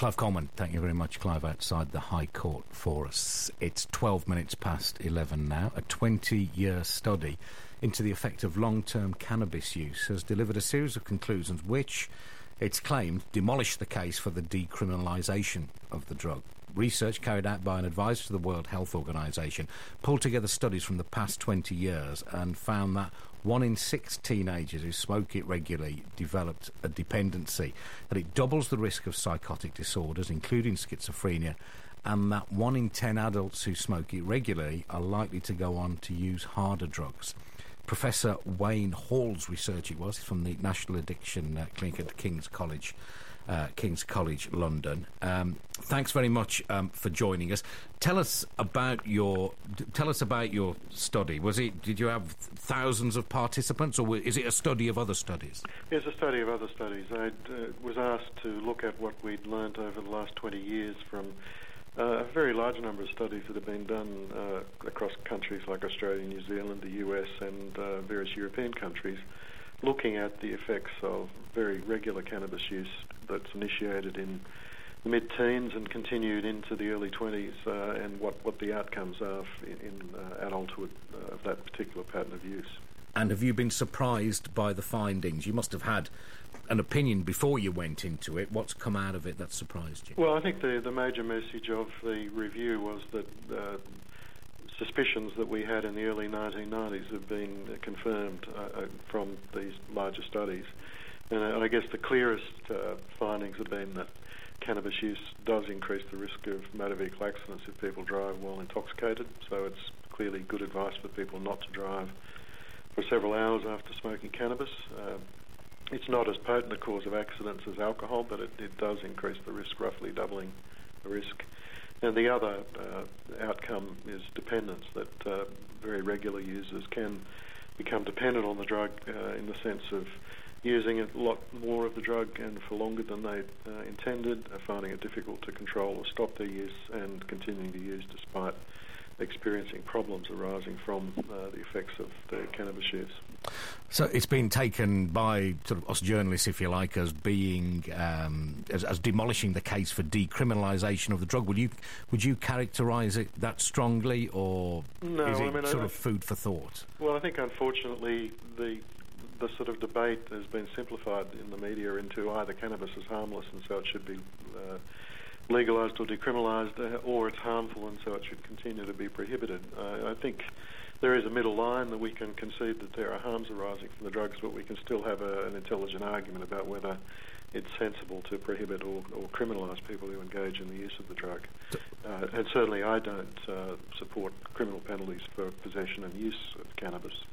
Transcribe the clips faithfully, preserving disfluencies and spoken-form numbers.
Clive Coleman, thank you very much, Clive, outside the High Court for us. It's twelve minutes past eleven now. A twenty-year study into the effect of long-term cannabis use has delivered a series of conclusions which, it's claimed, demolish the case for the decriminalisation of the drug. Research carried out by an advisor to the World Health Organisation pulled together studies from the past twenty years and found that one in six teenagers who smoke it regularly developed a dependency, that it doubles the risk of psychotic disorders, including schizophrenia, and that one in ten adults who smoke it regularly are likely to go on to use harder drugs. Professor Wayne Hall's research, it was, from the National Addiction uh, Clinic at King's College, uh, King's College London. Um, thanks very much um, for joining us. Tell us about your tell us about your study. Was it? Did you have thousands of participants, or is it a study of other studies? It's a study of other studies. I uh, was asked to look at what we'd learnt over the last twenty years from Uh, a very large number of studies that have been done uh, across countries like Australia, New Zealand, the U S and uh, various European countries, looking at the effects of very regular cannabis use that's initiated in the mid-teens and continued into the early twenties, uh, and what, what the outcomes are in, in uh, adulthood uh, of that particular pattern of use. And have you been surprised by the findings? You must have had an opinion before you went into it. What's come out of it that surprised you? Well, I think the, the major message of the review was that uh, suspicions that we had in the early nineteen nineties have been confirmed uh, from these larger studies. And I guess the clearest uh, findings have been that cannabis use does increase the risk of motor vehicle accidents if people drive while intoxicated, so it's clearly good advice for people not to drive for several hours after smoking cannabis. Uh, it's not as potent a cause of accidents as alcohol, but it, it does increase the risk, roughly doubling the risk. And the other uh, outcome is dependence, that uh, very regular users can become dependent on the drug uh, in the sense of using a lot more of the drug and for longer than they uh, intended, uh, finding it difficult to control or stop their use, and continuing to use despite experiencing problems arising from uh, the effects of the cannabis use. So it's been taken by sort of us journalists, if you like, as being um, as, as demolishing the case for decriminalisation of the drug. Would you would you characterise it that strongly, or no, is it I mean, sort I, of food for thought? Well, I think unfortunately the the sort of debate has been simplified in the media into either cannabis is harmless and so it should be uh, legalised or decriminalised, uh, or it's harmful and so it should continue to be prohibited. Uh, I think there is a middle line that we can concede that there are harms arising from the drugs, but we can still have a, an intelligent argument about whether it's sensible to prohibit or, or criminalise people who engage in the use of the drug. Uh, and certainly I don't uh, support criminal penalties for possession and use of cannabis.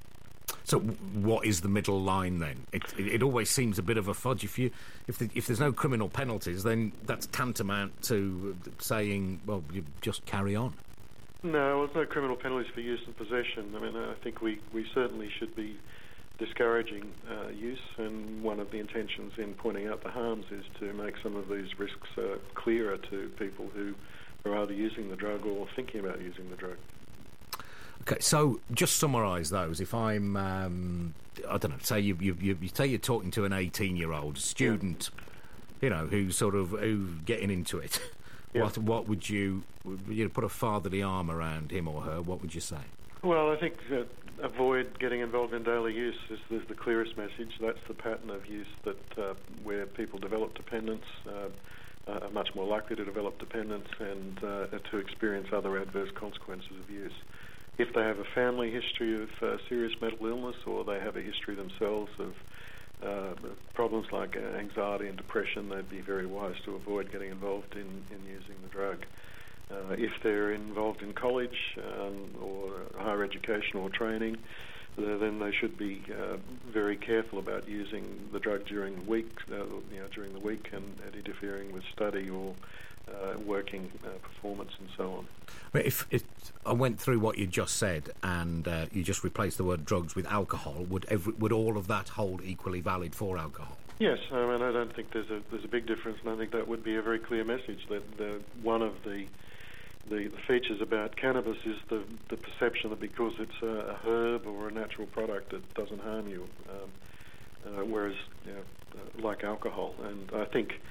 So what is the middle line then? It, it, it always seems a bit of a fudge. If you, if, the, if there's no criminal penalties, then that's tantamount to saying, well, you just carry on. No, well, there's no criminal penalties for use and possession. I mean, I think we, we certainly should be discouraging uh, use, and one of the intentions in pointing out the harms is to make some of these risks uh, clearer to people who are either using the drug or thinking about using the drug. Okay, so just summarise those. If I'm, um, I don't know, say you, you, you, you say you're talking to an eighteen-year-old student, yeah. you know, who's sort of who getting into it. Yeah. What what would you, you know, put a fatherly arm around him or her? What would you say? Well, I think that avoid getting involved in daily use is, is the clearest message. That's the pattern of use that uh, where people develop dependence. Uh, are much more likely to develop dependence and uh, to experience other adverse consequences of use. If they have a family history of uh, serious mental illness, or they have a history themselves of uh, problems like anxiety and depression, they'd be very wise to avoid getting involved in, in using the drug. Uh, if they're involved in college um, or higher education or training, uh, then they should be uh, very careful about using the drug during the week, uh, you know, during the week, and, and interfering with study or uh, working uh, performance and so on. But if, if I went through what you just said, and uh, you just replaced the word drugs with alcohol, would every, would all of that hold equally valid for alcohol? Yes, I mean, I don't think there's a there's a big difference, and I think that would be a very clear message that the, one of the The, the features about cannabis is the, the perception that because it's a, a herb or a natural product, it doesn't harm you, um, uh, whereas, you know, uh, like alcohol. And I think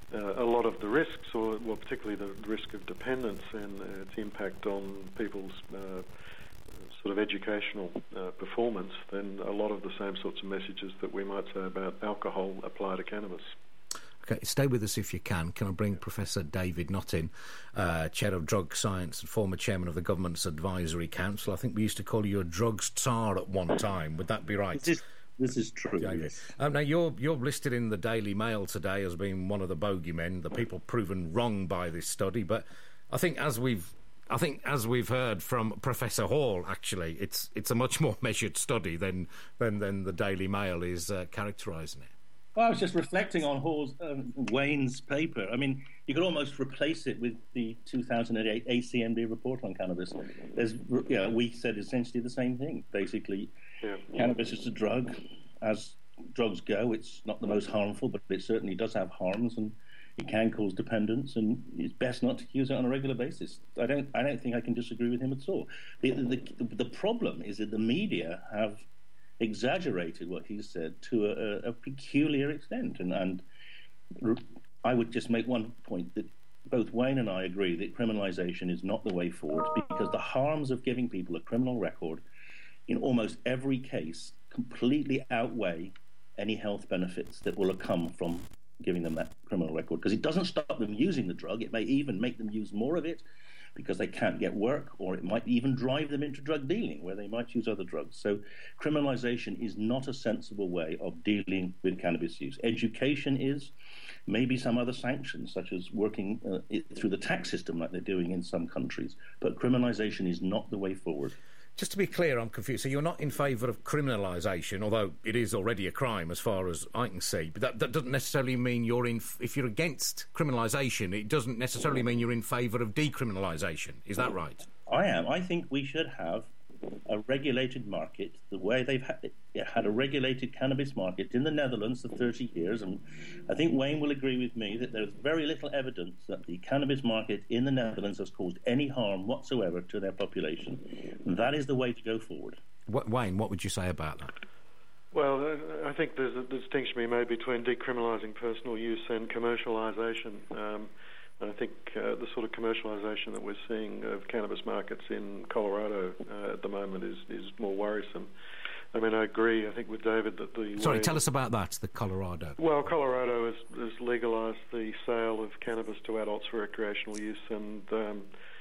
uh, a lot of the risks, or well, particularly the risk of dependence and uh, its impact on people's uh, sort of educational uh, performance, then a lot of the same sorts of messages that we might say about alcohol apply to cannabis. Okay, stay with us if you can. Can I bring Professor David Nottin, uh, Chair of Drug Science and former Chairman of the Government's Advisory Council? I think we used to call you a drugs tsar at one time. Would that be right? This is, this is true, yes. Um, now, you're, you're listed in the Daily Mail today as being one of the bogeymen, the people proven wrong by this study, but I think as we've I think, as we've heard from Professor Hall, actually, it's it's a much more measured study than than, than the Daily Mail is uh, characterising it. Well, I was just reflecting on Hall's, um, Wayne's paper. I mean, you could almost replace it with the two thousand eight A C M D report on cannabis. There's, you know, we said essentially the same thing. Basically, yeah. Cannabis is a drug. As drugs go, it's not the most harmful, but it certainly does have harms, and it can cause dependence, and it's best not to use it on a regular basis. I don't, I don't think I can disagree with him at all. The, the, the, the problem is that the media have exaggerated what he said to a, a peculiar extent, and, and I would just make one point that both Wayne and I agree that criminalisation is not the way forward, because the harms of giving people a criminal record in almost every case completely outweigh any health benefits that will come from giving them that criminal record, because it doesn't stop them using the drug. It may even make them use more of it because they can't get work, or it might even drive them into drug dealing where they might use other drugs. So criminalization is not a sensible way of dealing with cannabis use. Education is, maybe some other sanctions, such as working uh, it, through the tax system like they're doing in some countries, but criminalization is not the way forward. Just to be clear, I'm confused. So you're not in favour of criminalisation, although it is already a crime as far as I can see. But that, that doesn't necessarily mean you're in... If you're against criminalisation, it doesn't necessarily mean you're in favour of decriminalisation. Is that right? I am. I think we should have a regulated market, the way they've had, had a regulated cannabis market in the Netherlands for thirty years. And I think Wayne will agree with me that there's very little evidence that the cannabis market in the Netherlands has caused any harm whatsoever to their population. And that is the way to go forward. What, Wayne, what would you say about that? Well, I think there's a distinction to be made between decriminalising personal use and commercialisation. Um, I think uh, the sort of commercialisation that we're seeing of cannabis markets in Colorado uh, at the moment is, is more worrisome. I mean, I agree, I think, with David that the... Sorry, tell us about that, the Colorado. Well, Colorado has, has legalised the sale of cannabis to adults for recreational use, and um,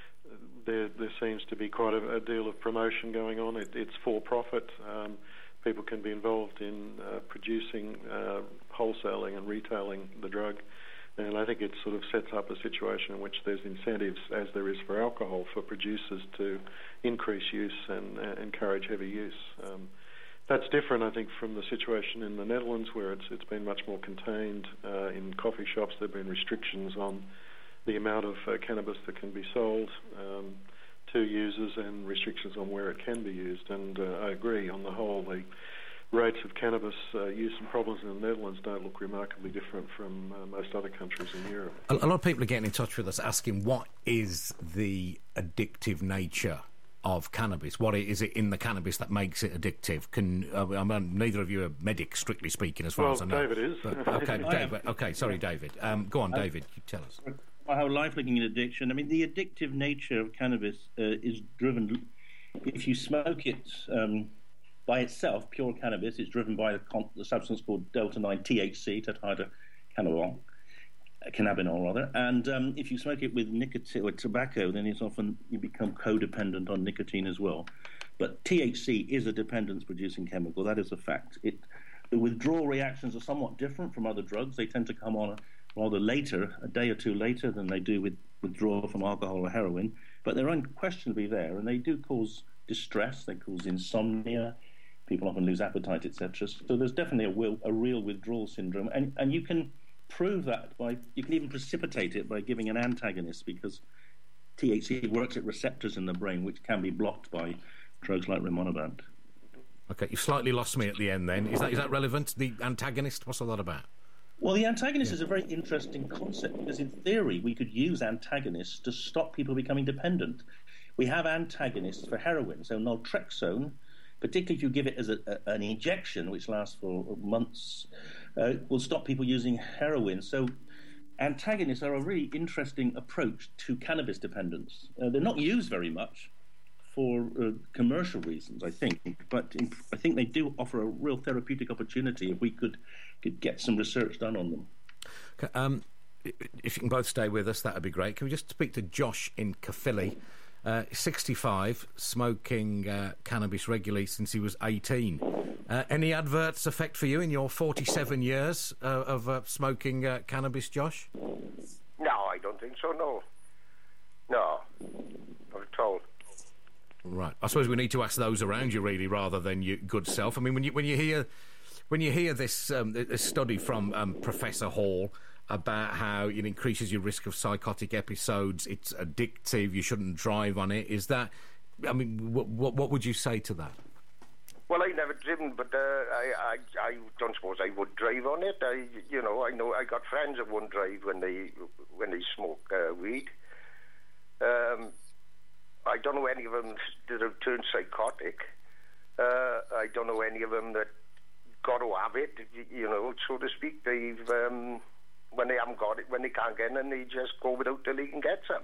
there, there seems to be quite a, a deal of promotion going on. It, it's for-profit. Um, people can be involved in uh, producing, uh, wholesaling and retailing the drug. And I think it sort of sets up a situation in which there's incentives, as there is for alcohol, for producers to increase use and uh, encourage heavy use. Um, that's different, I think, from the situation in the Netherlands, where it's it's been much more contained. Uh, in coffee shops, there have been restrictions on the amount of uh, cannabis that can be sold um, to users, and restrictions on where it can be used. And uh, I agree, on the whole, the rates of cannabis uh, use and problems in the Netherlands don't look remarkably different from uh, most other countries in Europe. A, a lot of people are getting in touch with us asking, what is the addictive nature of cannabis? What is it in the cannabis that makes it addictive? Can uh, I mean, neither of you are medics, strictly speaking, as far well, as I know. David is. But, okay, David. Okay, sorry, David. Um, go on, David. You tell us. My whole life looking at addiction. I mean, the addictive nature of cannabis uh, is driven. If you smoke it um, by itself, pure cannabis, it's driven by the, con- the substance called delta nine T H C, tetrahydrocannabinol, uh, cannabinol rather. And um, if you smoke it with nicotine or tobacco, then it's often you become codependent on nicotine as well. But T H C is a dependence-producing chemical. That is a fact. It, the withdrawal reactions are somewhat different from other drugs. They tend to come on rather later, a day or two later, than they do with withdrawal from alcohol or heroin. But they're unquestionably there, and they do cause distress. They cause insomnia. People often lose appetite, et cetera. So there's definitely a, will, a real withdrawal syndrome, and and you can prove that by you can even precipitate it by giving an antagonist, because T H C works at receptors in the brain which can be blocked by drugs like rimonabant. Okay, you slightly lost me at the end. Then is that is that relevant? The antagonist? What's all that about? Well, the antagonist yeah. is a very interesting concept, because in theory we could use antagonists to stop people becoming dependent. We have antagonists for heroin, so naltrexone, particularly if you give it as a, a, an injection, which lasts for months, uh, will stop people using heroin. So antagonists are a really interesting approach to cannabis dependence. Uh, they're not used very much for uh, commercial reasons, I think, but in, I think they do offer a real therapeutic opportunity if we could, could get some research done on them. Okay, um, if you can both stay with us, that would be great. Can we just speak to Josh in Caerphilly? Uh, sixty-five, smoking uh, cannabis regularly since he was eighteen. Uh, any adverse effect for you in your forty-seven years uh, of uh, smoking uh, cannabis, Josh? No, I don't think so, no. No, not at all. Right. I suppose we need to ask those around you, really, rather than your good self. I mean, when you when you hear when you hear this, um, this study from um, Professor Hall about how it increases your risk of psychotic episodes, it's addictive, you shouldn't drive on it, is that... I mean, what what, what would you say to that? Well, I never driven, but uh, I, I I don't suppose I would drive on it. I you know I know I got friends that won't drive when they when they smoke uh, weed. Um, I don't know any of them that have turned psychotic. Uh, I don't know any of them that got to have it, you know, so to speak. They've um, when they haven't got it, when they can't get it, then they just go without till they can get some.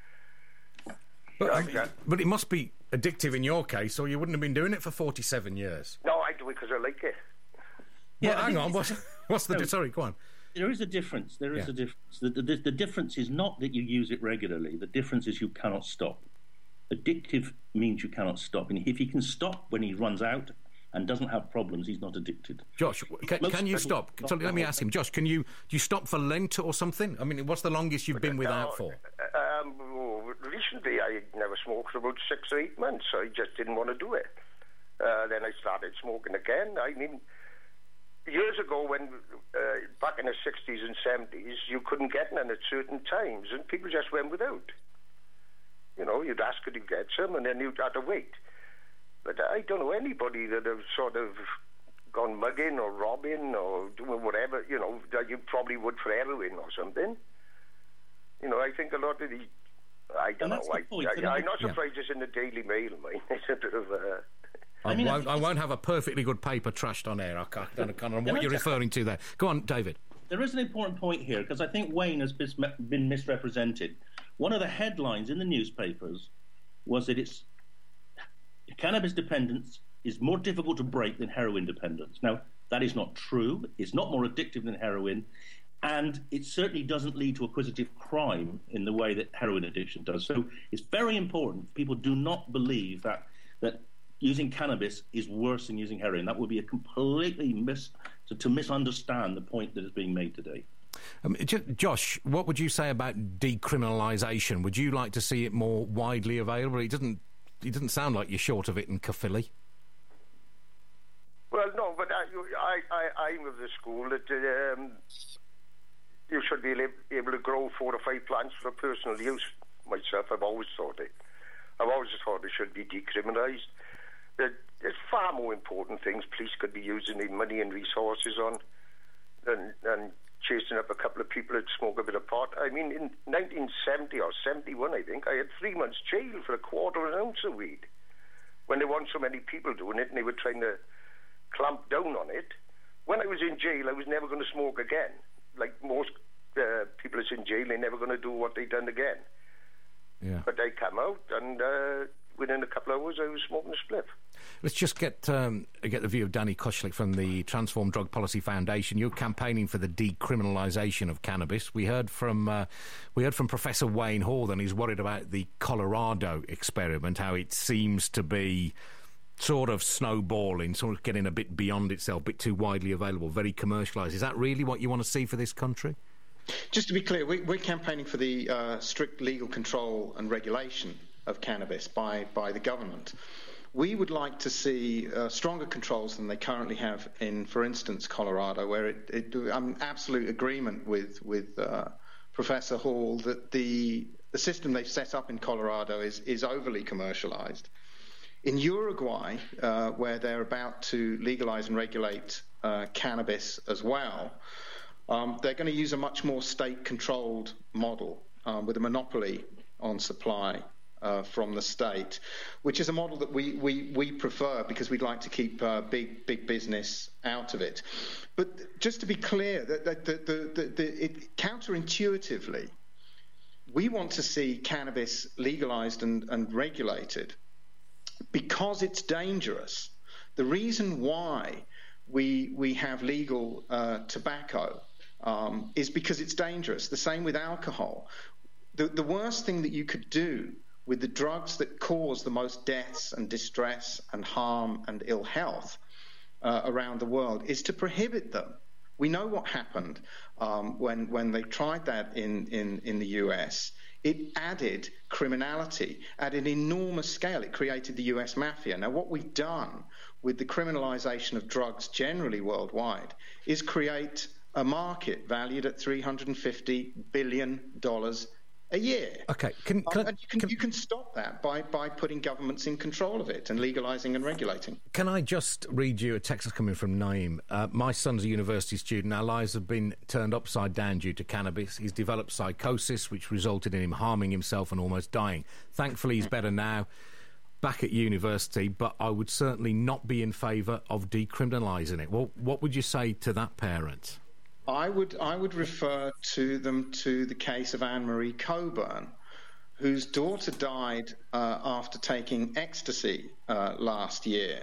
But, I mean, but it must be addictive in your case, or you wouldn't have been doing it for forty-seven years. No, I do it because I like it. Yeah, well, hang on. What's, what's the... No, sorry, go on. There is a difference. There is yeah. a difference. The, the, the difference is not that you use it regularly. The difference is you cannot stop. Addictive means you cannot stop. And if he can stop when he runs out and doesn't have problems, he's not addicted. Josh, can, can you stop? So let me ask him. Josh, can you do you stop for Lent or something? I mean, what's the longest you've been without for? Um, recently, I never smoked for about six or eight months. So I just didn't want to do it. Uh, then I started smoking again. I mean, years ago, when uh, back in the sixties and seventies, you couldn't get none at certain times, and people just went without. You know, you'd ask could you get some, and then you'd have to wait. But I don't know anybody that have sort of gone mugging or robbing or doing whatever, you know, that you probably would for heroin or something. You know, I think a lot of the... I don't know. I, I, I'm not surprised yeah. it's in the Daily Mail, mate. It's a bit of a... I, I, mean, won't, I won't have a perfectly good paper trashed on air. I can't, I don't know what you're referring to there. Go on, David. There is an important point here, because I think Wayne has been misrepresented. One of the headlines in the newspapers was that it's cannabis dependence is more difficult to break than heroin dependence. Now, that is not true. It's not more addictive than heroin, and it certainly doesn't lead to acquisitive crime in the way that heroin addiction does. So it's very important. People do not believe that that using cannabis is worse than using heroin. That would be a completely mis to, to misunderstand the point that is being made today. Um, Josh, what would you say about decriminalisation? Would you like to see it more widely available? It doesn't. It doesn't sound like you're short of it in Caerphilly. Well, no, but I, I, I, I'm of the school that um, you should be able to grow four or five plants for personal use. Myself, I've always thought it. I've always thought it should be decriminalised. There's far more important things police could be using their money and resources on than, than chasing up a couple of people that smoke a bit of pot. I mean, in nineteen seventy or seventy-one, I think, I had three months jail for a quarter of an ounce of weed. When there weren't so many people doing it and they were trying to clamp down on it, when I was in jail, I was never going to smoke again. Like most uh, people that's in jail, they're never going to do what they done again. Yeah. But I come out and uh, within a couple of hours I was smoking a spliff. Let's just get um, get the view of Danny Kushlik from the Transform Drug Policy Foundation. You're campaigning for the decriminalisation of cannabis. We heard from uh, we heard from Professor Wayne Hall, and he's worried about the Colorado experiment, how it seems to be sort of snowballing, sort of getting a bit beyond itself, a bit too widely available, very commercialised. Is that really what you want to see for this country? Just to be clear, we, we're campaigning for the uh, strict legal control and regulation of cannabis by, by the government. We would like to see uh, stronger controls than they currently have in, for instance, Colorado, where it, it, I'm in absolute agreement with, with uh, Professor Hall that the, the system they've set up in Colorado is, is overly commercialized. In Uruguay, uh, where they're about to legalize and regulate uh, cannabis as well, um, they're going to use a much more state-controlled model um, with a monopoly on supply uh, from the state, which is a model that we, we, we prefer because we'd like to keep uh, big big business out of it. But just to be clear, that the, the, the, the, the, it, counterintuitively, we want to see cannabis legalized and, and regulated because it's dangerous. The reason why we we have legal uh, tobacco um, is because it's dangerous. The same with alcohol. The, the worst thing that you could do with the drugs that cause the most deaths and distress and harm and ill health uh, around the world is to prohibit them. We know what happened um, when when they tried that in, in, in the U S. It added criminality at an enormous scale. It created the U S mafia. Now, what we've done with the criminalization of drugs generally worldwide is create a market valued at three hundred fifty billion dollars a year. Okay, can, can, um, and you can, can you can stop that by, by putting governments in control of it and legalizing and regulating. Can I just read you a text that's coming from Naeem? Uh, my son's a university student. Our lives have been turned upside down due to cannabis. He's developed psychosis, which resulted in him harming himself and almost dying. Thankfully, he's better now, back at university, but I would certainly not be in favour of decriminalising it. Well, what would you say to that parent? I would I would refer to them to the case of Anne-Marie Coburn, whose daughter died uh, after taking ecstasy uh, last year,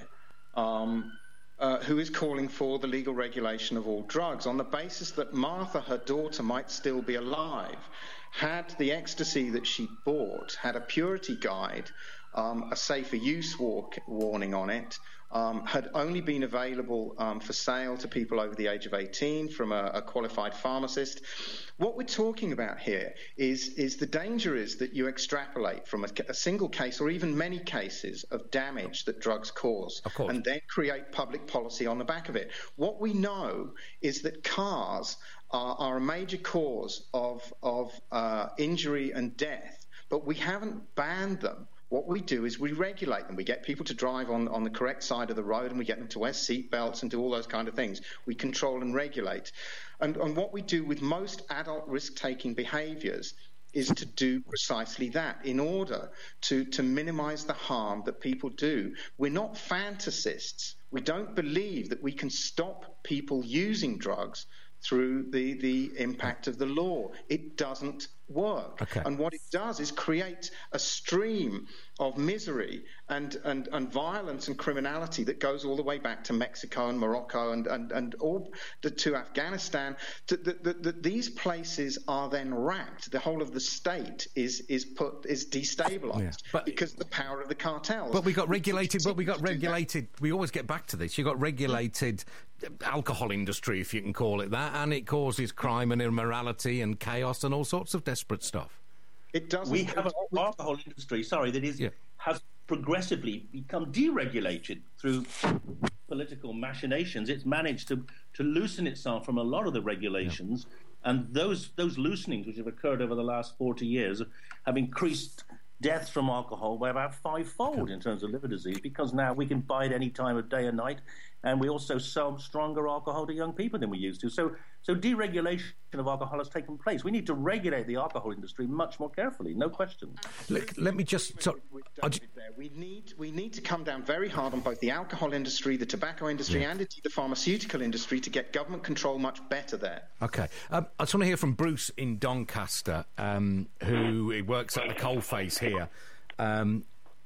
um, uh, who is calling for the legal regulation of all drugs on the basis that Martha, her daughter, might still be alive. Had the ecstasy that she bought had a purity guide, um, a safer use war- warning on it, Um, had only been available um, for sale to people over the age of eighteen from a, a qualified pharmacist. What we're talking about here is, is the danger is that you extrapolate from a, a single case or even many cases of damage that drugs cause and then create public policy on the back of it. What we know is that cars are, are a major cause of, of uh, injury and death, but we haven't banned them. What we do is we regulate them. We get people to drive on, on the correct side of the road and we get them to wear seat belts and do all those kind of things. We control and regulate. And, and what we do with most adult risk-taking behaviours is to do precisely that in order to, to minimise the harm that people do. We're not fantasists. We don't believe that we can stop people using drugs through the, the impact of the law. It doesn't work. Okay. And what it does is create a stream of misery and, and, and violence and criminality that goes all the way back to Mexico and Morocco and, and, and all the, to Afghanistan. To, the, the, the, these places are then racked. The whole of the state is is put is destabilized yeah. but, because of the power of the cartels. But we got regulated. But we got regulated. We always get back to this. You got regulated alcohol industry, if you can call it that, and it causes crime and immorality and chaos and all sorts of desperate stuff. It doesn't. We have an alcohol industry, sorry, that is yeah. has progressively become deregulated through political machinations. It's managed to, to loosen itself from a lot of the regulations, yeah. and those those loosenings which have occurred over the last forty years have increased deaths from alcohol by about fivefold in terms of liver disease, because now we can buy it any time of day and night, and we also sell stronger alcohol to young people than we used to. So, so deregulation of alcohol has taken place. We need to regulate the alcohol industry much more carefully, no question. Let, let me just... So, just we need we need to come down very hard on both the alcohol industry, the tobacco industry, yeah. and indeed the pharmaceutical industry to get government control much better there. OK. Um, I just want to hear from Bruce in Doncaster, um, who works at the coalface here. Um,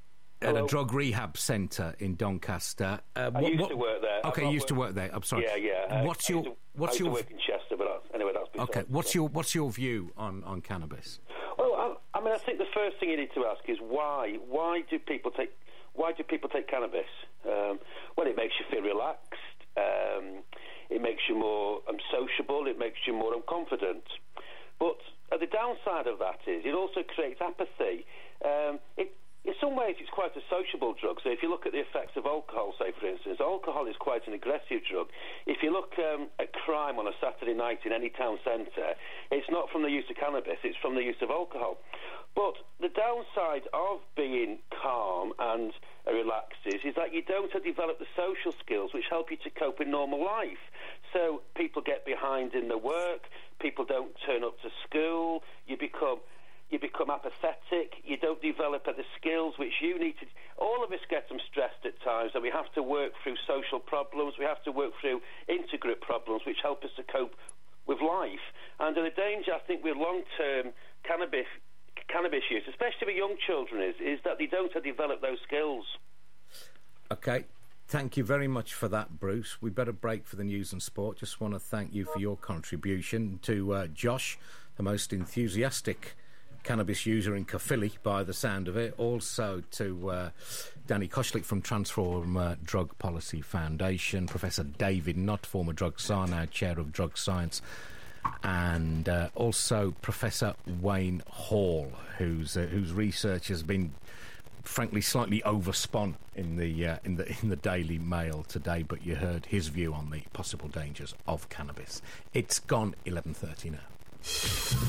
at a drug rehab centre in Doncaster. Uh, what, I used what, to work there. Okay, you used to work there. I'm sorry. Yeah, yeah. What's I your to, what's I used your to work in Chester, but that's, anyway, that's beside. Okay, what's your what's your view on, on cannabis? Well, I, I mean, I think the first thing you need to ask is why. Why do people take Why do people take cannabis? Um, well, it makes you feel relaxed. Um, it makes you more um, sociable. It makes you more um, confident. But uh, the downside of that is it also creates apathy. Um, it In some ways, it's quite a sociable drug. So if you look at the effects of alcohol, say, for instance, alcohol is quite an aggressive drug. If you look um, at crime on a Saturday night in any town centre, it's not from the use of cannabis, it's from the use of alcohol. But the downside of being calm and relaxed is, is that you don't develop the social skills which help you to cope in normal life. So people get behind in their work, people don't turn up to school, you become... You become apathetic, you don't develop the skills which you need to. All of us get them stressed at times, and we have to work through social problems. We have to work through intergroup problems, which help us to cope with life. And the danger, I think, with long-term cannabis cannabis use, especially with young children, is is that they don't develop those skills. Okay. Thank you very much for that, Bruce. We better break for the news and sport. Just want to thank you for your contribution. To uh, Josh, the most enthusiastic cannabis user in Caerphilly, by the sound of it. Also to uh, Danny Koshlik from Transform uh, Drug Policy Foundation, Professor David Nutt, former drug czar, now Chair of Drug Science, and uh, also Professor Wayne Hall, whose uh, whose research has been, frankly, slightly overspun in the uh, in the in the Daily Mail today. But you heard his view on the possible dangers of cannabis. It's gone eleven thirty now.